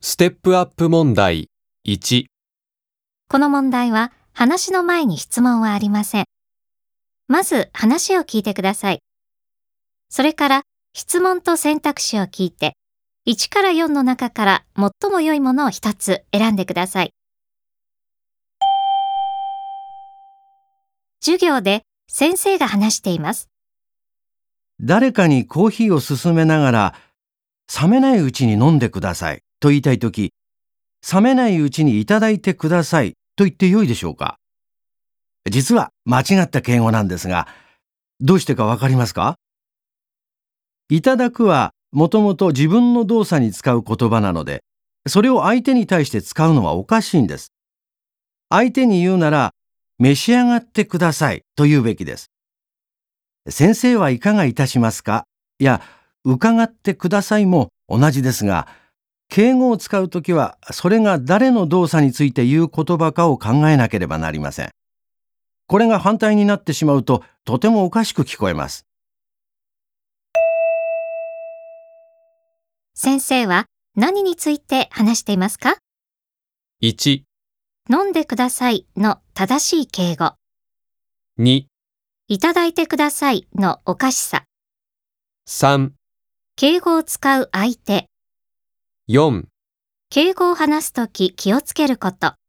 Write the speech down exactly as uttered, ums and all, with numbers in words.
ステップアップ問題いち。 この問題は話の前に質問はありません。まず話を聞いてください。それから質問と選択肢を聞いて、いちからよんの中から最も良いものをひとつ選んでください。授業で先生が話しています。 誰かにコーヒーを勧めながら、冷めないうちに飲んでくださいと言いたいとき、冷めないうちにいただいてくださいと言ってよいでしょうか。実は間違った敬語なんですが、どうしてかわかりますか？いただくはもともと自分の動作に使う言葉なので、それを相手に対して使うのはおかしいんです。相手に言うなら、召し上がってくださいと言うべきです。先生はいかがいたしますか？や、伺ってくださいも同じですが、敬語を使うときは、それが誰の動作について言う言葉かを考えなければなりません。これが反対になってしまうと、とてもおかしく聞こえます。 先生は何について話していますか？ いち、 飲んでくださいの正しい敬語。 に、 いただいてくださいのおかしさ。 さん、 敬語を使う相手。 よん。 敬語を話すとき気をつけること。